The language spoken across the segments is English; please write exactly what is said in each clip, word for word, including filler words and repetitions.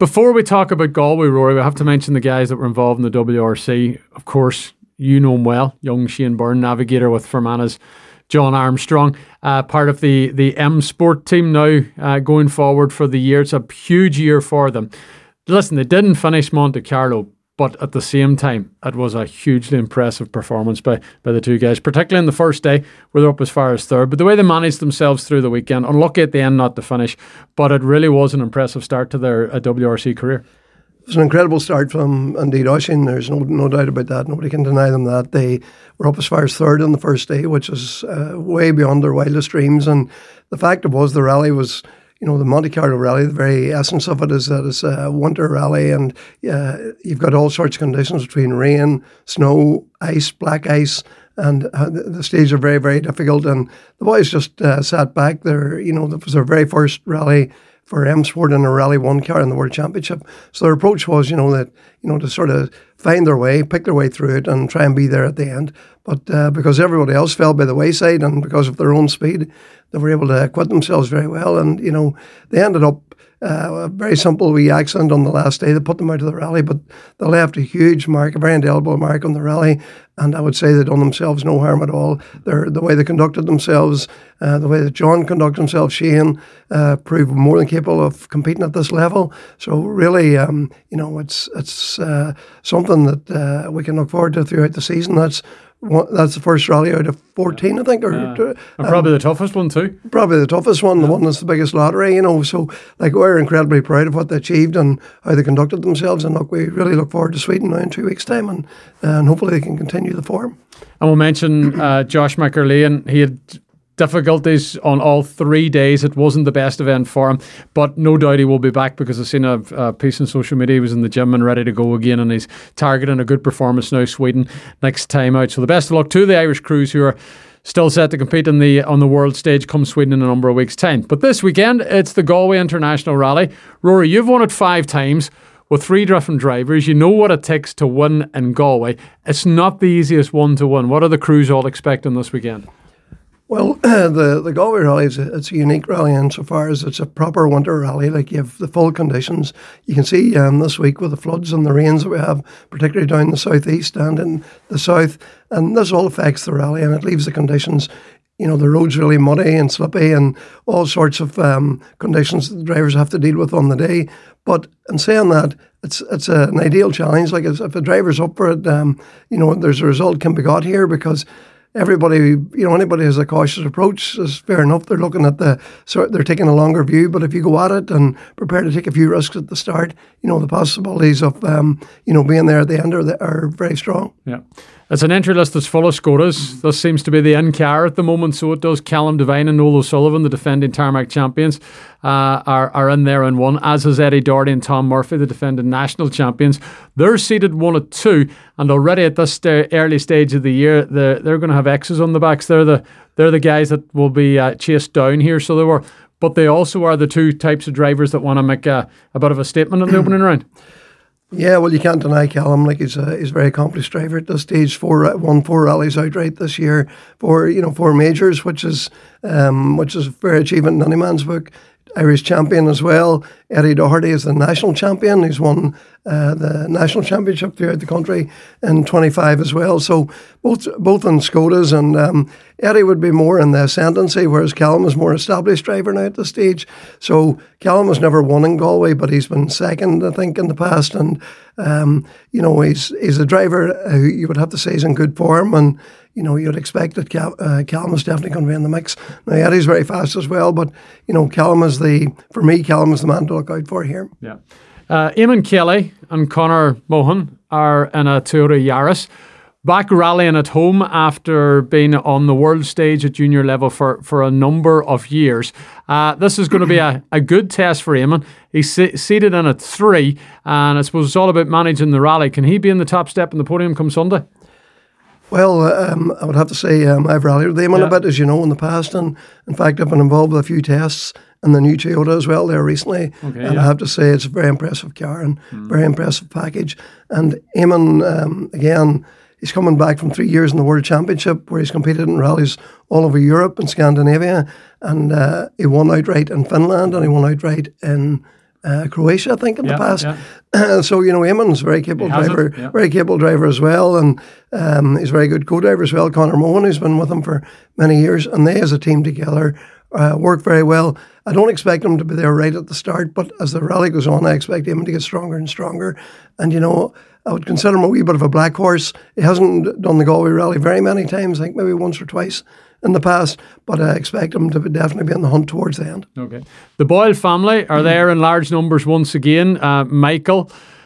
Before we talk about Galway, Rory, we have to mention the guys that were involved in the W R C. Of course, you know him well, young Shane Byrne, navigator with Fermanagh John Armstrong, uh, part of the, the M Sport team now uh, going forward for the year. It's a huge year for them. Listen, they didn't finish Monte Carlo, but at the same time, it was a hugely impressive performance by, by the two guys, particularly in the first day where they're up as far as third. But the way they managed themselves through the weekend, unlucky at the end not to finish, but it really was an impressive start to their uh, W R C career. It was an incredible start from indeed Oisin. There's no no doubt about that. Nobody can deny them that. They were up as far as third on the first day, which is uh, way beyond their wildest dreams. And the fact it was the rally was, you know, the Monte Carlo rally, the very essence of it is that it's a winter rally, and uh, you've got all sorts of conditions between rain, snow, ice, black ice, and uh, the, the stages are very, very difficult. And the boys just uh, sat back there. You know, it was their very first rally for M Sport in a Rally One car in the World Championship. So their approach was, you know, that, you know, to sort of find their way, pick their way through it and try and be there at the end. But uh, because everybody else fell by the wayside and because of their own speed, they were able to acquit themselves very well. And, you know, they ended up uh, a very simple wee accident on the last day that put them out of the rally, but they left a huge mark, a very indelible mark on the rally. And I would say they've done themselves no harm at all. They're, the way they conducted themselves, uh, the way that John conducted himself, Shane, uh, proved more than capable of competing at this level. So really, um, you know, it's it's uh, something that uh, we can look forward to throughout the season. That's one, that's the first rally out of fourteen, I think. Or, yeah. uh, and probably um, the toughest one too. Probably the toughest one, yeah. the one that's the biggest lottery, you know. So, like, we're incredibly proud of what they achieved and how they conducted themselves. And look, we really look forward to Sweden now in two weeks' time, and, and hopefully they can continue the form. And we'll mention uh, Josh McErlean. He had difficulties on all three days. It wasn't the best event for him, but no doubt he will be back, because I've seen a, a piece on social media. He was in the gym and ready to go again, and he's targeting a good performance now, Sweden, next time out. So the best of luck to the Irish crews who are still set to compete in the on the world stage come Sweden in a number of weeks' time. But this weekend, it's the Galway International Rally. Rory, you've won it five times with three different drivers. You know what it takes to win in Galway. It's not the easiest one to win. What are the crews all expecting this weekend? Well, uh, the, the Galway rally, is a, it's a unique rally insofar as it's a proper winter rally. Like, you have the full conditions. You can see um, this week with the floods and the rains that we have, particularly down the southeast and in the south, and this all affects the rally, and it leaves the conditions, you know, the road's really muddy and slippy and all sorts of um, conditions that the drivers have to deal with on the day. But in saying that, it's it's a, an ideal challenge. Like, if a driver's up for it, um, you know, there's a result can be got here, because everybody, you know, anybody has a cautious approach is fair enough. They're looking at the, so they're taking a longer view. But if you go at it and prepare to take a few risks at the start, you know, the possibilities of, um, you know, being there at the end are, are very strong. Yeah. It's an entry list that's full of Skodas. This seems to be the in car at the moment, so it does. Callum Devine and Noel O'Sullivan, the defending tarmac champions, uh, are, are in there in one, as is Eddie Doherty and Tom Murphy, the defending national champions. They're seated one at two, and already at this st- early stage of the year, they're, they're going to have X's on the backs. They're the they're the guys that will be uh, chased down here. So they were, but they also are the two types of drivers that want to make a, a bit of a statement in the opening round. Yeah, well, you can't deny Callum. Like, he's a he's a very accomplished driver at this stage. Four won four rallies outright this year, four you know four majors, which is um which is a fair achievement in any man's book. Irish champion as well. Eddie Doherty is the national champion. He's won uh, the national championship throughout the country in twenty-five as well. So both both in Skodas, and um, Eddie would be more in the ascendancy, whereas Callum is more established driver now at this stage. So Callum has never won in Galway, but he's been second, I think, in the past. And um, you know, he's he's a driver who you would have to say is in good form, and you know, you'd expect that Cal- uh, Callum is definitely going to be in the mix. Now, Eddie's very fast as well, but, you know, Callum is the, for me, Callum is the man to look out for here. Yeah. Uh, Eamon Kelly and Conor Mohan are in a Toyota Yaris, back rallying at home after being on the world stage at junior level for, for a number of years. Uh, this is going to be a, a good test for Eamon. He's se- seated in at three, and I suppose it's all about managing the rally. Can he be in the top step in the podium come Sunday? Well, um, I would have to say um, I've rallied with Eamon yeah. a bit, as you know, in the past. And in fact, I've been involved with a few tests in the new Toyota as well there recently. Okay, and yeah. I have to say it's a very impressive car and mm. very impressive package. And Eamon, um, again, he's coming back from three years in the World Championship where he's competed in rallies all over Europe and Scandinavia. And uh, he won outright in Finland and he won outright in uh, Croatia, I think, in yeah, the past. Yeah. So, you know, Eamon's a very capable driver, yeah. very capable driver as well, and um, he's a very good co-driver as well. Conor Mohan, who's been with him for many years, and they as a team together uh, work very well. I don't expect him to be there right at the start, but as the rally goes on, I expect him to get stronger and stronger. And, you know, I would consider him a wee bit of a black horse. He hasn't done the Galway Rally very many times, I think maybe once or twice in the past, but I expect him to be definitely be in the hunt towards the end. Okay. The Boyle family are there in large numbers once again. Uh, Michael,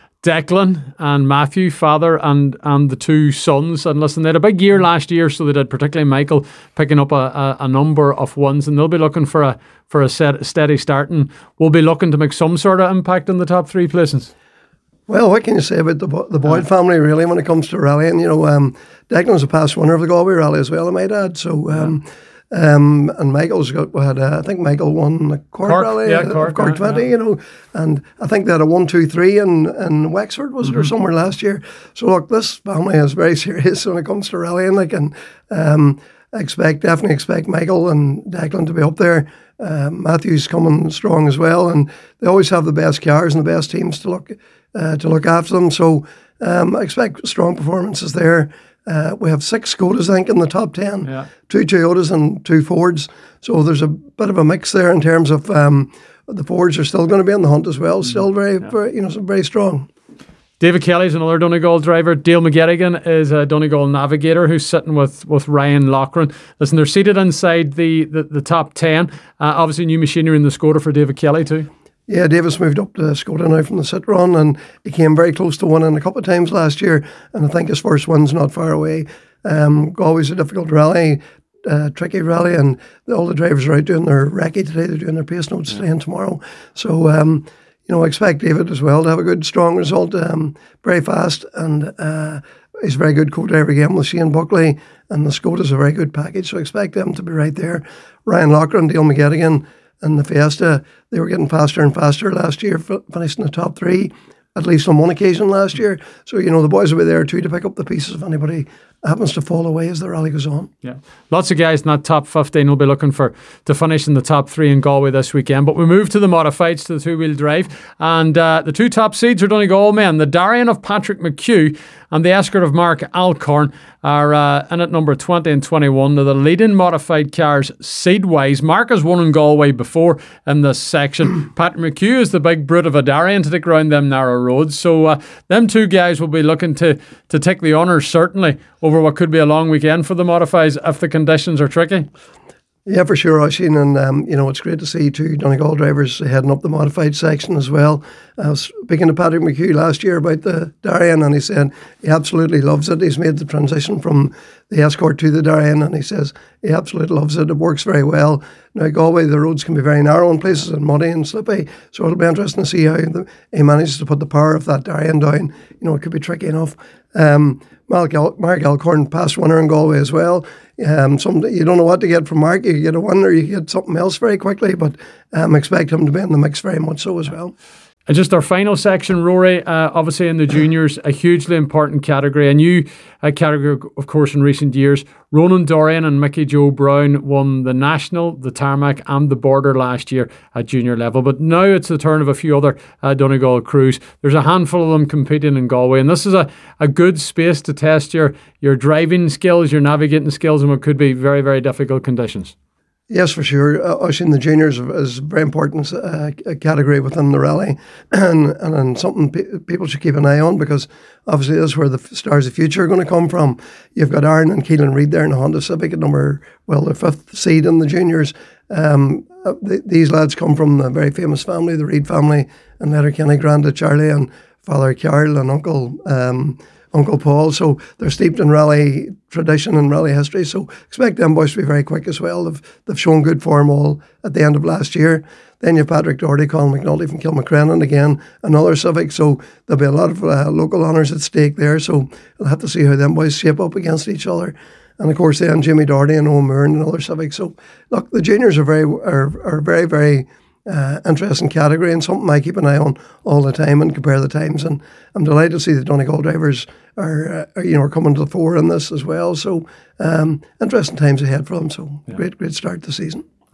Declan and Matthew, father and and the two sons. And listen, they had a big year last year, so they did, particularly Michael, picking up a, a, a number of wins, and they'll be looking for a for a set, steady start, and we'll be looking to make some sort of impact in the top three places. Well, what can you say about the the Boyd uh, family, really, when it comes to rallying? You know, um, Declan's a past winner of the Galway Rally as well, I might add. So, um, yeah. um, and Michael's got, had, uh, I think Michael won the Cork, Cork Rally, yeah, uh, Cork, Cork yeah, twenty, yeah. you know, and I think they had a one, two, three in, in Wexford, was mm-hmm. it, or somewhere last year. So, look, this family is very serious when it comes to rallying, like, and um, I expect, definitely expect Michael and Declan to be up there. Uh, Matthew's coming strong as well, and they always have the best cars and the best teams to look uh, to look after them. So um, I expect strong performances there. Uh, we have six Skodas, I think, in the top ten, yeah. two Toyotas and two Fords. So there's a bit of a mix there in terms of um, the Fords are still going to be in the hunt as well. Still very, yeah. very you know, very strong. David Kelly's another Donegal driver. Dale McGettigan is a Donegal navigator who's sitting with, with Ryan Loughran. Listen, they're seated inside the, the, the top ten. Uh, obviously, new machinery in the Skoda for David Kelly too. Yeah, Davis moved up to Skoda now from the Citroen, and he came very close to winning a couple of times last year, and I think his first win's not far away. Um, Galway's a difficult rally, uh, tricky rally, and all the drivers are out doing their recce today. They're doing their pace notes today and tomorrow. So, um, you know, I expect David as well to have a good, strong result, um, very fast, and uh, he's a very good co-driver again with Shane Buckley, and the Skoda's a very good package, so I expect them to be right there. Ryan Loughran, Dale McGettigan, and the Fiesta, they were getting faster and faster last year, f- finished in the top three, at least on one occasion last year. So, you know, the boys will be there too to pick up the pieces if anybody happens to fall away as the rally goes on. Yeah, lots of guys in that top fifteen will be looking for to finish in the top three in Galway this weekend. But we move to the modifieds, to the two-wheel drive, and uh, the two top seeds are Donegal men. The Darien of Patrick McHugh and the Escort of Mark Alcorn are uh, in at number twenty and twenty-one. They're the leading modified cars seed-wise. Mark has won in Galway before in this section. Patrick McHugh is the big brute of a Darien to take around them narrow roads. So uh, them two guys will be looking to, to take the honours, certainly, over what could be a long weekend for the modifieds if the conditions are tricky. Yeah, for sure, Oisin, and um, you know, it's great to see two Donegal drivers heading up the modified section as well. I was speaking to Patrick McHugh last year about the Darien, and he said he absolutely loves it. He's made the transition from the Escort to the Darien, and he says he absolutely loves it. It works very well. Now, Galway, the roads can be very narrow in places and muddy and slippy, so it'll be interesting to see how the, he manages to put the power of that Darien down. You know, it could be tricky enough. Um, Mark, Al- Mark Alcorn, past winner in Galway as well. Um, some you don't know what to get from Mark. You get a win or you get something else very quickly, but um, expect him to be in the mix very much so as well. And just our final section, Rory, uh, obviously in the juniors, a hugely important category, a new uh, category, of course, in recent years. Ronan Dorian and Mickey Joe Brown won the National, the Tarmac and the Border last year at junior level. But now it's the turn of a few other uh, Donegal crews. There's a handful of them competing in Galway, and this is a, a good space to test your, your driving skills, your navigating skills in what could be very, very difficult conditions. Yes, for sure. Uh, Oisin, the juniors is a very important uh, category within the rally, and and, and something pe- people should keep an eye on, because obviously this is where the stars of the future are going to come from. You've got Aaron and Keelan Reid there in the Honda Civic at number, well, the fifth seed in the juniors. Um, uh, th- these lads come from a very famous family, the Reid family, and Letterkenny, Granda Charlie and Father Carl and Uncle um, Uncle Paul. So they're steeped in rally tradition and rally history. So expect them boys to be very quick as well. They've, they've shown good form all at the end of last year. Then you have Patrick Doherty, Colin McNulty from Kilmacrennan, again, another Civic. So there'll be a lot of uh, local honours at stake there. So we'll have to see how them boys shape up against each other. And of course then Jimmy Doherty and Owen Moore and another Civic. So look, the juniors are very, are, are very, very Uh, interesting category, and something I keep an eye on all the time and compare the times. And I'm delighted to see the Donegal drivers are, uh, are you know, are coming to the fore in this as well. So um, interesting times ahead for them. So yeah. great, great start to the season.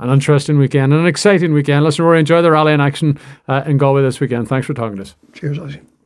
an interesting weekend and an exciting weekend. Listen, Rory, enjoy the rally in action uh, in Galway this weekend. Thanks for talking to us. Cheers, Ozzy.